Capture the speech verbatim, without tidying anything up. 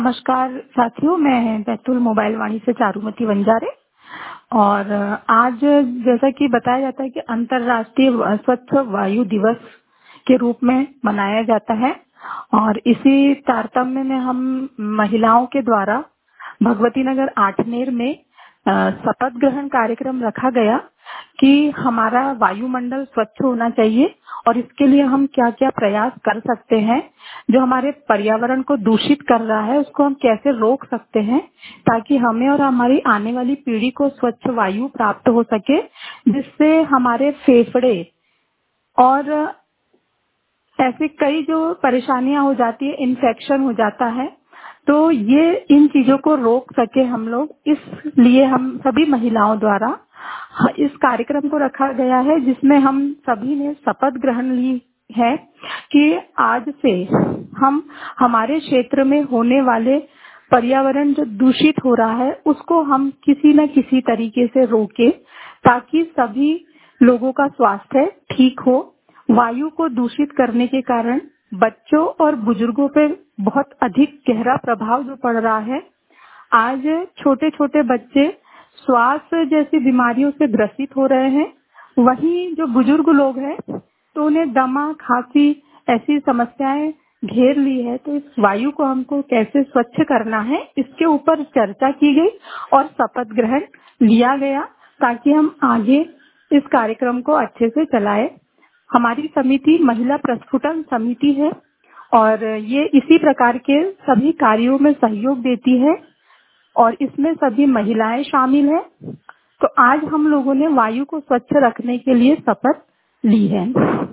नमस्कार साथियों, मैं बैतूल मोबाइल वाणी से चारुमती वंजारे। और आज जैसा कि बताया जाता है कि अंतर्राष्ट्रीय स्वच्छ वायु दिवस के रूप में मनाया जाता है। और इसी तारतम्य में हम महिलाओं के द्वारा भगवती नगर आठनेर में अ, शपथ ग्रहण कार्यक्रम रखा गया कि हमारा वायुमंडल स्वच्छ होना चाहिए और इसके लिए हम क्या क्या प्रयास कर सकते हैं। जो हमारे पर्यावरण को दूषित कर रहा है उसको हम कैसे रोक सकते हैं ताकि हमें और हमारी आने वाली पीढ़ी को स्वच्छ वायु प्राप्त हो सके, जिससे हमारे फेफड़े और ऐसी कई जो परेशानियां हो जाती है, इन्फेक्शन हो जाता है, तो ये इन चीजों को रोक सके हम लोग, इसलिए हम सभी महिलाओं द्वारा इस कार्यक्रम को रखा गया है, जिसमें हम सभी ने शपथ ग्रहण ली है कि आज से हम हमारे क्षेत्र में होने वाले पर्यावरण जो दूषित हो रहा है उसको हम किसी न किसी तरीके से रोके ताकि सभी लोगों का स्वास्थ्य ठीक हो। वायु को दूषित करने के कारण बच्चों और बुजुर्गों पे बहुत अधिक गहरा प्रभाव जो पड़ रहा है। आज छोटे छोटे बच्चे श्वास जैसी बीमारियों से ग्रसित हो रहे हैं, वहीं जो बुजुर्ग लोग हैं तो उन्हें दमा, खांसी ऐसी समस्याएं घेर ली है। तो इस वायु को हमको कैसे स्वच्छ करना है इसके ऊपर चर्चा की गई और शपथ ग्रहण लिया गया ताकि हम आगे इस कार्यक्रम को अच्छे से चलाएं। हमारी समिति महिला प्रस्फुटन समिति है और ये इसी प्रकार के सभी कार्यों में सहयोग देती है और इसमें सभी महिलाएं शामिल हैं। तो आज हम लोगों ने वायु को स्वच्छ रखने के लिए शपथ ली है।